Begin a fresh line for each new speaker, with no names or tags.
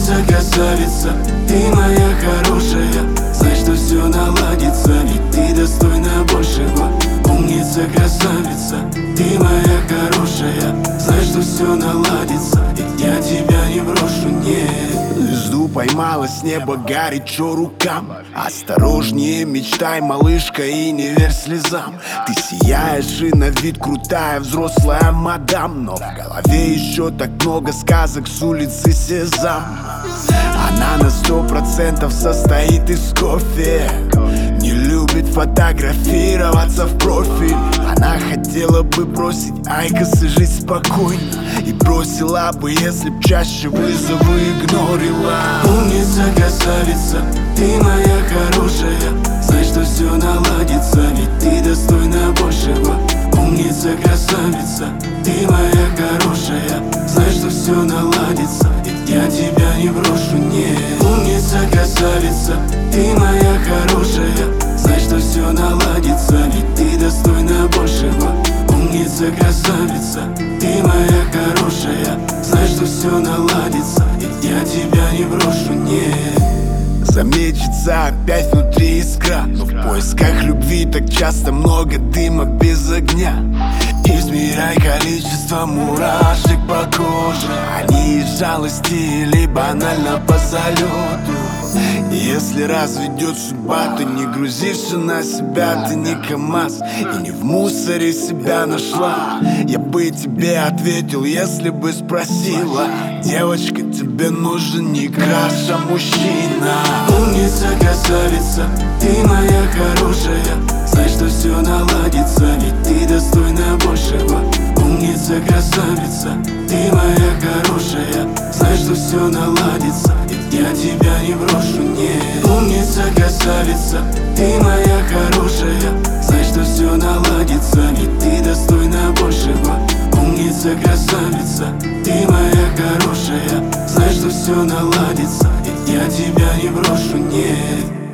Умница, красавица, ты моя хорошая. Знай, что все наладится, ведь ты достойна большего. Умница, красавица, ты моя хорошая. Знай, что все наладится, ведь я тебя не брошу, нет.
Звезду поймала с неба горячо рукам. Осторожнее мечтай, малышка, и не верь слезам. Ты сияешь и на вид крутая взрослая мадам, но в голове еще так много сказок с улицы Сезам. Она на 100% состоит из кофе, не любит фотографироваться в профиль. Она хотела бы бросить айкос и жить спокойно, и бросила бы, если б чаще вызовы игнорила.
Умница, красавица, ты моя хорошая. Знай, что все наладится, ведь ты достойна большего. Умница, красавица, ты моя хорошая. Знай, что все наладится, ведь я тебя не брошу, нет. Умница, красавица, ты моя хорошая. Знай, что все наладится, ведь ты достойна большего. Умница, красавица, ты моя хорошая. Знай, что все наладится, ведь я тебя не брошу, нет.
Замечется опять внутри искра, но в поисках любви так часто много дыма без огня. Измеряй количество мурашек по коже, они из жалости или банально по залету. Если разведет судьба, то не грузи все на себя. Ты не КамАЗ и не в мусоре себя нашла. Я бы тебе ответил, если бы спросила: девочка, тебе нужен не краш, а мужчина.
Умница, красавица, ты моя хорошая. Знай, что все наладится, ведь ты достойна большего. Умница, красавица, ты моя хорошая. Знай, что все наладится, ведь я тебя не брошу, нет. Умница, красавица, ты моя хорошая. Знай, что все наладится, ведь ты достойна большего. Умница, красавица, ты моя хорошая. Знай, что все наладится, ведь я тебя не брошу, нет.